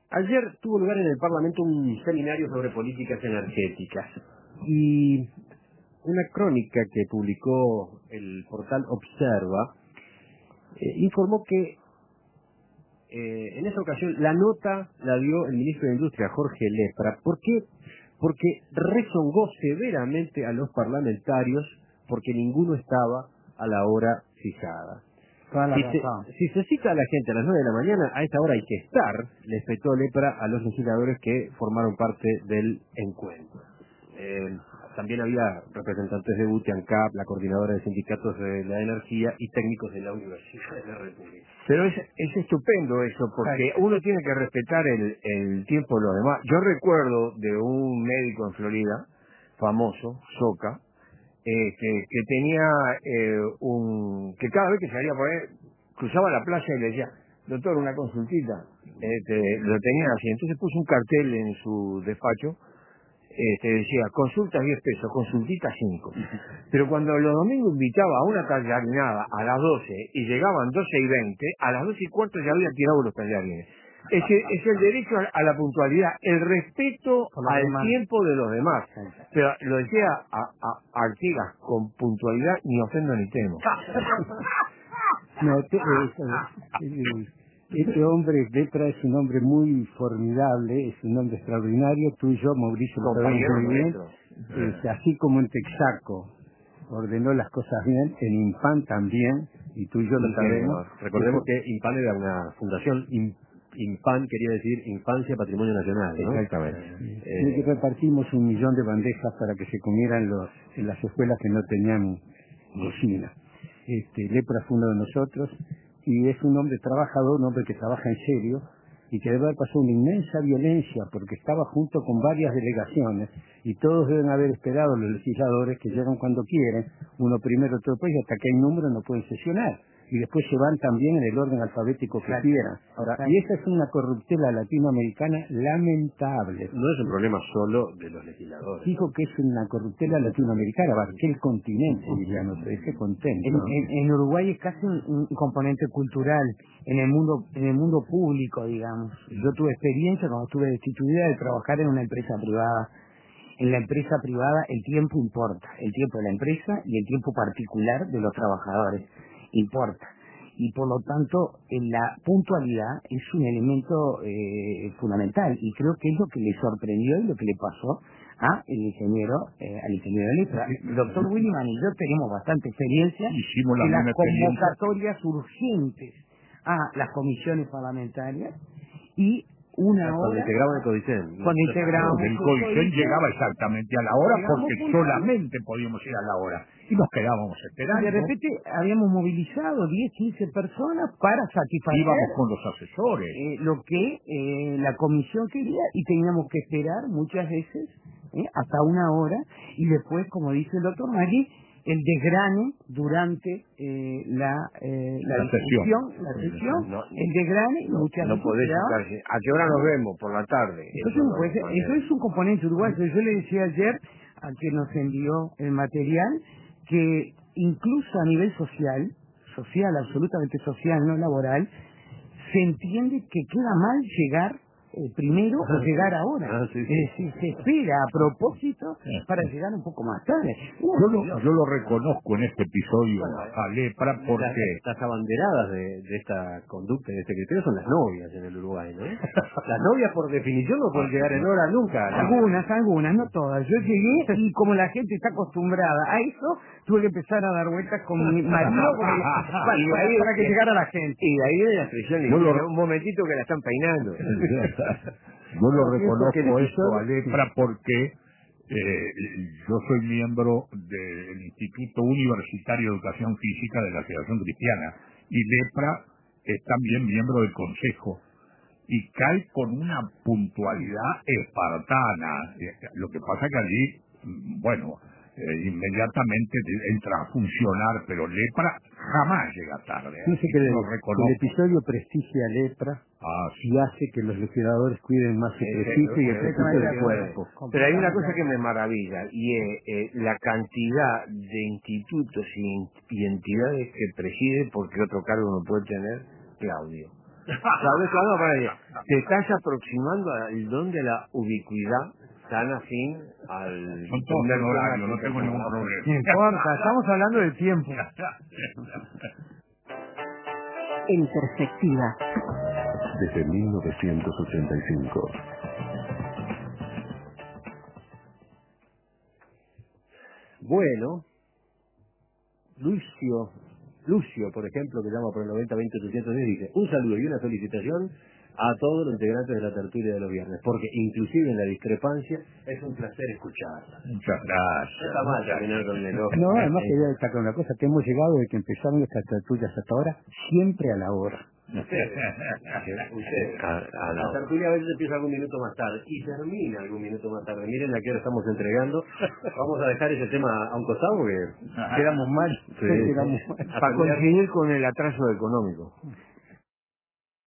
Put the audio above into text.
Ayer tuvo lugar en el Parlamento un seminario sobre políticas energéticas y una crónica que publicó el portal Observa informó que en esa ocasión la nota la dio el ministro de Industria, Jorge Lepra. ¿Por qué? Porque rezongó severamente a los parlamentarios porque ninguno estaba a la hora fijada. Si se cita a la gente a las 9 de la mañana, a esa hora hay que estar, le espetó Lepra a los legisladores que formaron parte del encuentro. También había representantes de UTE, ANCAP, la coordinadora de sindicatos de la energía y técnicos de la Universidad de la República. Pero es estupendo eso, porque uno tiene que respetar el tiempo de los demás. Yo recuerdo de un médico en Florida, famoso, Soca, que tenía que cada vez que salía por ahí, cruzaba la playa y le decía, doctor, una consultita. Lo tenía así. Entonces puso un cartel en su despacho, decía, consultas 10 pesos, consultita 5. Pero cuando los domingos invitaba a una tallarina a las 12 y llegaban 12:20, a las 12:15 ya había tirado los tallarines. Es el derecho a la puntualidad, el respeto al tiempo de los demás. Pero lo decía Artigas, con puntualidad ni ofendo ni temo. No, este hombre, Lepra, es un hombre muy formidable, es un hombre extraordinario. Tú y yo, Mauricio, lo sabemos muy bien. Así como en Texaco ordenó las cosas bien, en INPAN también, y tú y yo lo sabemos. Recordemos que INPAN era una fundación, INPAN quería decir Infancia Patrimonio Nacional, ¿no? Exactamente. Repartimos 1 millón de bandejas para que se comieran en las escuelas que no tenían cocina. Lepra fue uno de nosotros, y es un hombre trabajador, un hombre que trabaja en serio, y que debe haber pasado una inmensa violencia, porque estaba junto con varias delegaciones, y todos deben haber esperado, los legisladores, que llegan cuando quieren, uno primero, otro después, y hasta que hay número no pueden sesionar. Y después se van también en el orden alfabético que quieran. Y esa es una corruptela latinoamericana lamentable. No es un problema solo de los legisladores. Dijo que es una corruptela latinoamericana, aquel continente, diríamos, ese contento. En Uruguay es casi un componente cultural en el mundo público, digamos. Yo tuve experiencia cuando estuve destituida de trabajar en una empresa privada. En la empresa privada el tiempo importa, el tiempo de la empresa y el tiempo particular de los trabajadores importa. Y por lo tanto, la puntualidad es un elemento fundamental, y creo que es lo que le sorprendió y lo que le pasó al ingeniero Lepra. El doctor Williman y yo tenemos bastante experiencia en las convocatorias urgentes a las comisiones parlamentarias, y una hora... Cuando integraban el Codicen. Cuando integrábamos el Codicen llegaba exactamente a la hora, porque solamente podíamos ir a la hora. Y nos quedábamos esperando. Y de repente habíamos movilizado 10, 15 personas para satisfacer... Íbamos con los asesores. Lo que la comisión quería, y teníamos que esperar muchas veces hasta una hora, y después, como dice el doctor Maggi, el desgrane durante la sesión, el desgrane, muchas veces... No podés sacarse. ¿A qué hora nos vemos? Por la tarde. Eso es un componente uruguayo. Yo le decía ayer a quien nos envió el material, que incluso a nivel social, absolutamente social, no laboral, se entiende que queda mal llegar primero o llegar ahora. Sí. Es decir, se espera a propósito para llegar un poco más tarde. Yo lo reconozco en este episodio a Lepra, porque... Las abanderadas de esta conducta y de este criterio son las novias en el Uruguay, ¿no? Las novias, por definición, no pueden llegar en hora nunca. Algunas, no todas. Yo llegué, y como la gente está acostumbrada a eso, tuve que empezar a dar vueltas con mi marido para que llegara la gente. Y de ahí de la expresión, un momentito que la están peinando. Yo lo reconozco esto a Lepra porque yo soy miembro del Instituto Universitario de Educación Física de la Federación Cristiana, y Lepra es también miembro del Consejo, y cae con una puntualidad espartana. Lo que pasa que allí, inmediatamente entra a funcionar, pero Lepra jamás llega tarde. Dice que el episodio prestigia a Lepra y hace que los legisladores cuiden más su prestigio y el prestigio del cuerpo. Pero hay una cosa que me maravilla, y es la cantidad de institutos y entidades que preside, porque otro cargo no puede tener Claudio. ¿Sabes cuándo? Te estás aproximando al don de la ubicuidad tan afín al... Son todos en horario, no tengo ningún problema. No importa, estamos hablando del tiempo. En perspectiva. Desde 1985. Bueno, Lucio, por ejemplo, que llama por el 90-20-810, dice: un saludo y una felicitación a todos los integrantes de la tertulia de los viernes, porque inclusive en la discrepancia es un placer escucharla. Muchas gracias. No está mal terminar con el enojo. No, además quería destacar una cosa, que hemos llegado de que empezaron estas tertulias hasta ahora, siempre a la hora. La tertulia a veces empieza algún minuto más tarde y termina algún minuto más tarde. Miren a qué hora estamos entregando. Vamos a dejar ese tema a un costado porque quedamos mal. Sí. Para coincidir con el atraso económico.